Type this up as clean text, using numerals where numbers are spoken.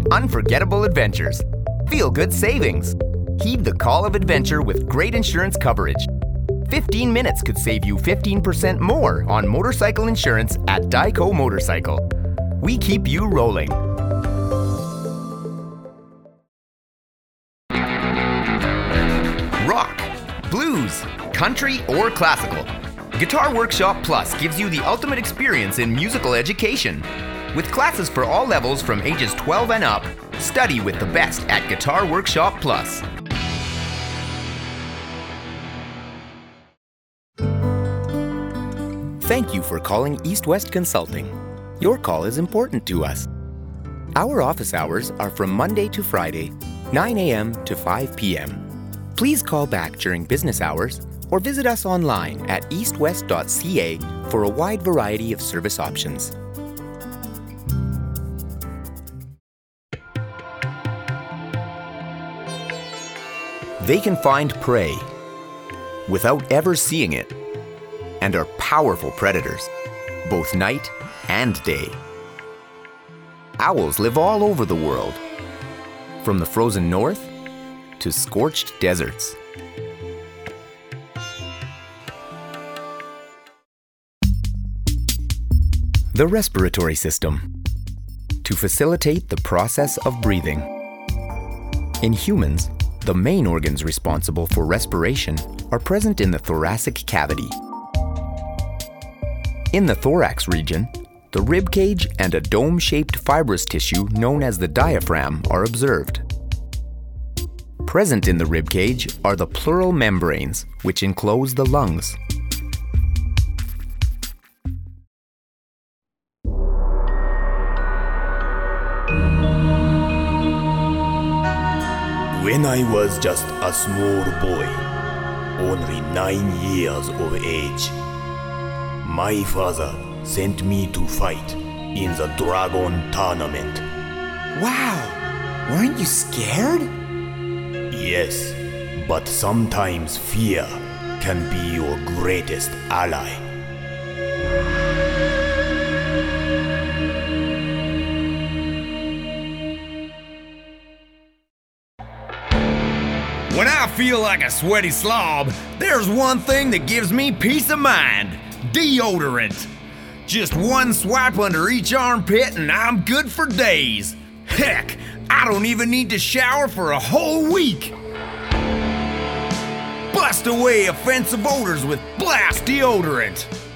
unforgettable adventures, feel-good savings. Heed the call of adventure with great insurance coverage. 15 minutes could save you 15% more on motorcycle insurance at Dyco Motorcycle. We keep you rolling. Rock, blues, country, or classical. Guitar Workshop Plus gives you the ultimate experience in musical education. With classes for all levels from ages 12 and up, study with the best at Guitar Workshop Plus. Thank you for calling East West Consulting. Your call is important to us. Our office hours are from Monday to Friday, 9 a.m. to 5 p.m. Please call back during business hours or visit us online at eastwest.ca for a wide variety of service options. They can find prey without ever seeing it and are powerful predators, both night and day. Owls live all over the world, from the frozen north to scorched deserts. The respiratory system, to facilitate the process of breathing. In humans, the main organs responsible for respiration are present in the thoracic cavity. In the thorax region, the rib cage and a dome-shaped fibrous tissue known as the diaphragm are observed. Present in the rib cage are the pleural membranes, which enclose the lungs. When I was just a small boy, only 9 years of age, my father sent me to fight in the dragon tournament. Wow! Weren't you scared? Yes, but sometimes fear can be your greatest ally. When I feel like a sweaty slob, there's one thing that gives me peace of mind. Deodorant. Just one swipe under each armpit and I'm good for days. Heck, I don't even need to shower for a whole week. Bust away offensive odors with Blast Deodorant.